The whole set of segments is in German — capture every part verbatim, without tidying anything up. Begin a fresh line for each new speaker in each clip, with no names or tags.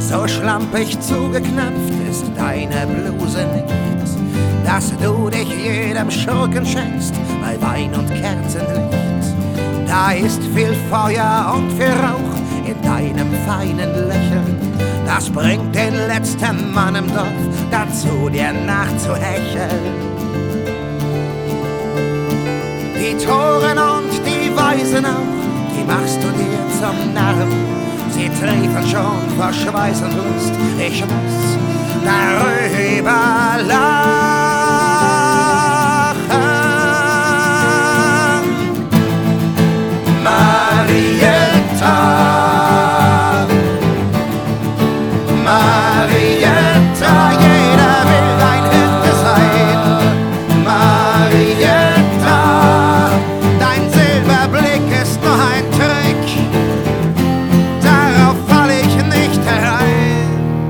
So schlampig zugeknöpft ist deine Bluse nicht, dass du dich jedem Schurken schenkst bei Wein und Kerzenlicht. Da ist viel Feuer und viel Rauch in deinem feinen Lächeln. Das bringt den letzten Mann im Dorf dazu, dir nachzuhecheln. Die Toren und die Weisen auch, die machst du dir zum Narren. Sie triefen schon vor Schweiß und Lust, ich muss darüber lachen. Marietta, Marietta, jeder will dein Hirte sein. Marietta, dein Silberblick ist nur ein Trick, darauf fall ich nicht herein.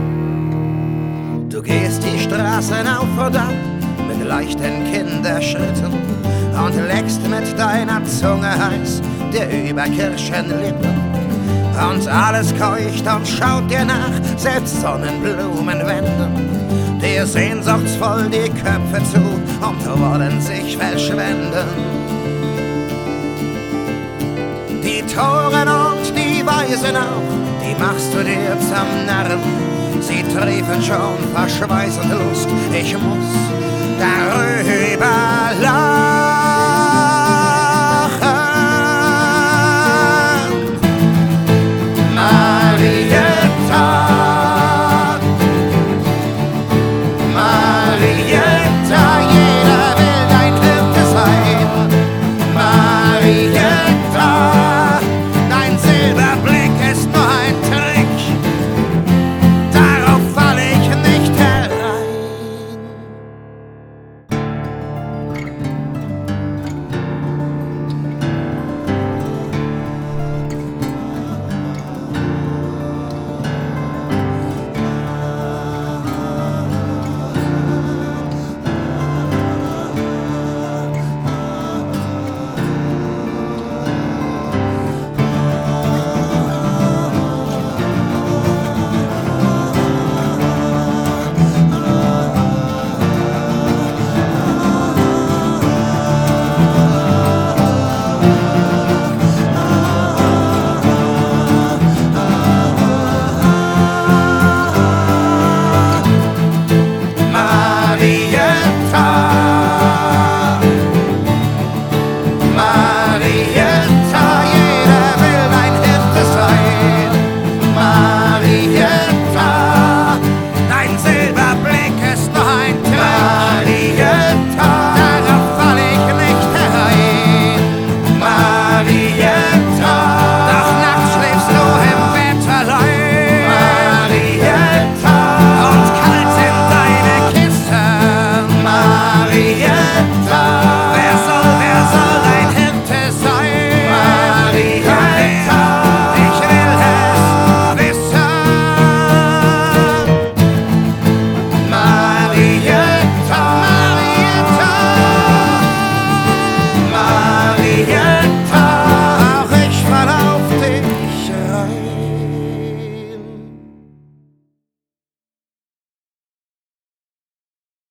Du gehst die Straßen auf und ab mit leichten Kinderschritten und leckst mit deiner Zunge heiß dir über Kirschenlippen. Und alles keucht und schaut dir nach, selbst Sonnenblumen wenden dir sehnsuchtsvoll die Köpfe zu und wollen sich verschwenden. Die Toren und die Weisen auch, die machst du dir zum Narren. Sie triefen schon vor Schweiß und Lust, ich muss darüber lachen.